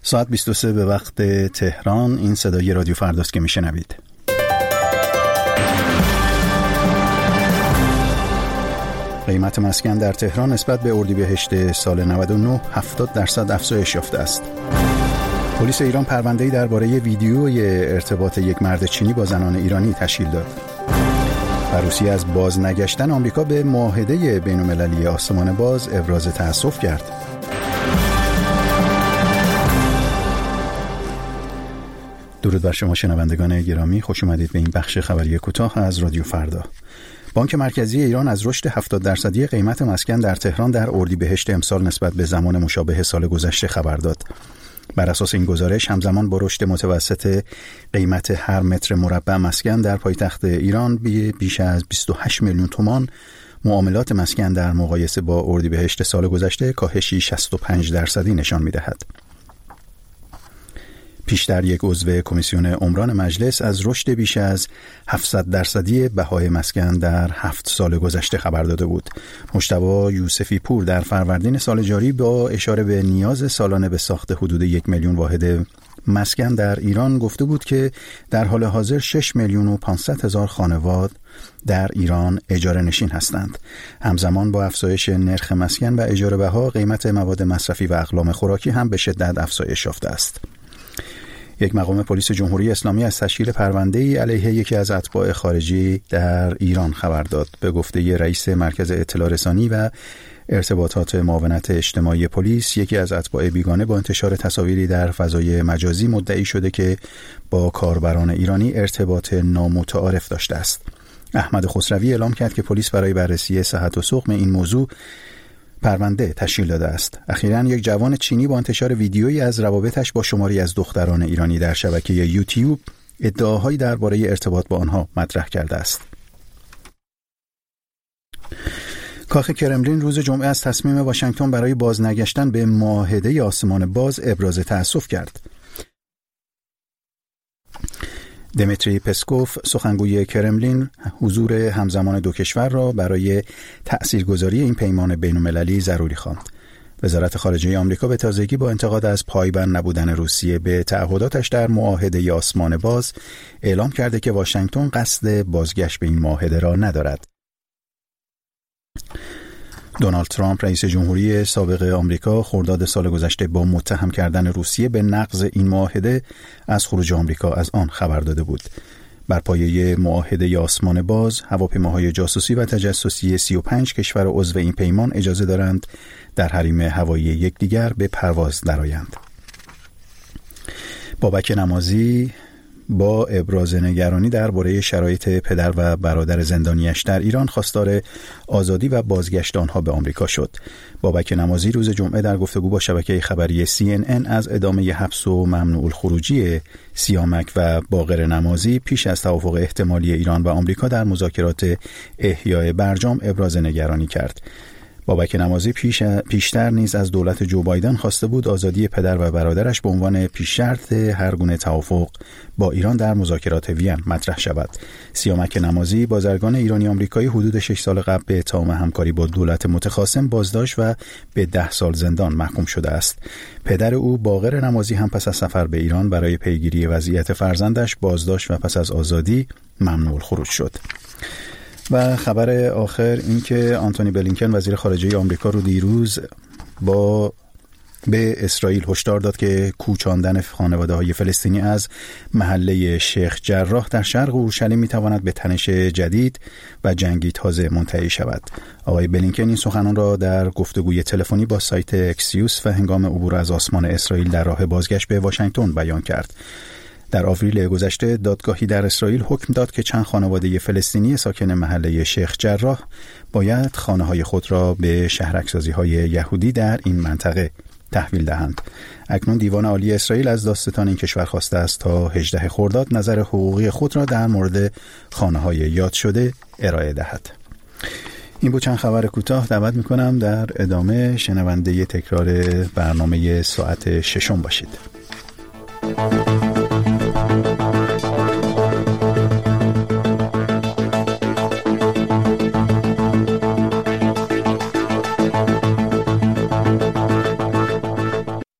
ساعت 23 به وقت تهران. این صدای رادیو فرداست که میشنوید. قیمت مسکن در تهران نسبت به اردیبهشت سال 99 70% افزایش یافته است. پلیس ایران پرونده‌ای درباره ویدیوی ارتباط یک مرد چینی با زنان ایرانی تشکیل داد. و روسیه از بازنگشتن آمریکا به معاهده بین‌المللی آسمان باز ابراز تأسف کرد. درود بر شما شنوندگان گرامی، خوش اومدید به این بخش خبری کوتاه از رادیو فردا. بانک مرکزی ایران از رشد 70% قیمت مسکن در تهران در اردیبهشت امسال نسبت به زمان مشابه سال گذشته خبر داد. بر اساس این گزارش همزمان با رشد متوسط قیمت هر متر مربع مسکن در پایتخت ایران بیش از 28 میلیون تومان، معاملات مسکن در مقایسه با اردیبهشت سال گذشته کاهشی 65% نشان می‌دهد. پیشتر یک عضو کمیسیون عمران مجلس از رشد بیش از 700% بهای مسکن در 7 سال گذشته خبر داده بود. مجتبی یوسفی پور در فروردین سال جاری با اشاره به نیاز سالانه به ساخت حدود 1 میلیون واحد مسکن در ایران گفته بود که در حال حاضر 6,500,000 خانوار در ایران اجاره نشین هستند. همزمان با افزایش نرخ مسکن و اجاره بها، قیمت مواد مصرفی و اقلام خوراکی هم به شدت افزایش یافته است. یک مقام پلیس جمهوری اسلامی از تشکیل پرونده‌ای علیه یکی از اتباع خارجی در ایران خبر داد. به گفته رئیس مرکز اطلاع رسانی و ارتباطات معاونت اجتماعی پلیس، یکی از اتباع بیگانه با انتشار تصاویری در فضای مجازی مدعی شده که با کاربران ایرانی ارتباط نامتعارف داشته است. احمد خسروی اعلام کرد که پلیس برای بررسی صحت و سقم این موضوع پرونده تشکیل داده است. اخیراً یک جوان چینی با انتشار ویدیویی از روابطش با شماری از دختران ایرانی در شبکه یوتیوب ادعاهایی درباره ارتباط با آنها مطرح کرده است. کاخ کرملین روز جمعه از تصمیم واشنگتن برای بازنگشتن به معاهده آسمان باز ابراز تأسف کرد. دمیتری پسکوف، سخنگوی کرملین، حضور همزمان دو کشور را برای تأثیرگذاری این پیمان بین‌المللی ضروری خواند. وزارت خارجه آمریکا به تازگی با انتقاد از پایبند نبودن روسیه به تعهداتش در معاهده آسمان باز اعلام کرده که واشنگتن قصد بازگشت به این معاهده را ندارد. دونالد ترامپ رئیس جمهوری سابق آمریکا خرداد سال گذشته با متهم کردن روسیه به نقض این معاهده از خروج آمریکا از آن خبر داده بود. بر پایه معاهده آسمان باز، هواپیماهای جاسوسی و تجسسی 35 کشور عضو این پیمان اجازه دارند در حریم هوایی یکدیگر به پرواز درآیند. بابک نمازی با ابراز نگرانی درباره شرایط پدر و برادر زندانیش در ایران خواستار آزادی و بازگشت آنها به آمریکا شد. بابک نمازی روز جمعه در گفتگو با شبکه خبری CNN از ادامه حبس و ممنوع الخروجی سیامک و باقر نمازی پیش از توافق احتمالی ایران و آمریکا در مذاکرات احیای برجام ابراز نگرانی کرد. بابک نمازی پیشتر نیز از دولت جو بایدن خواسته بود آزادی پدر و برادرش به عنوان پیش شرط هر گونه توافق با ایران در مذاکرات وین مطرح شود. سیامک نمازی، بازرگان ایرانی آمریکایی، حدود 6 سال قبل به اتهام همکاری با دولت متخاصم بازداشت و به 10 سال زندان محکوم شده است. پدر او، باقر نمازی، هم پس از سفر به ایران برای پیگیری وضعیت فرزندش بازداشت و پس از آزادی ممنوع الخروج شد. و خبر آخر این که آنتونی بلینکن وزیر خارجه آمریکا رو دیروز به اسرائیل هشدار داد که کوچاندن خانواده‌های فلسطینی از محله شیخ جراح در شرق اورشلیم می‌تواند به تنش جدید و جنگی تازه منتهی شود. آقای بلینکن این سخنان را در گفتگوی تلفنی با سایت اکسیوس و هنگام عبور از آسمان اسرائیل در راه بازگشت به واشنگتن بیان کرد. در آوریل گذشته دادگاهی در اسرائیل حکم داد که چند خانواده فلسطینی ساکن محله شیخ جراح باید خانه‌های خود را به شهرک‌سازی‌های یهودی در این منطقه تحویل دهند. اکنون دیوان عالی اسرائیل از دادستان این کشور خواسته است تا 18 خرداد نظر حقوقی خود را در مورد خانه‌های یاد شده ارائه دهد. این بود چند خبر کوتاه. دعوت می‌کنم در ادامه شنونده تکرار برنامه ساعت 6 باشید.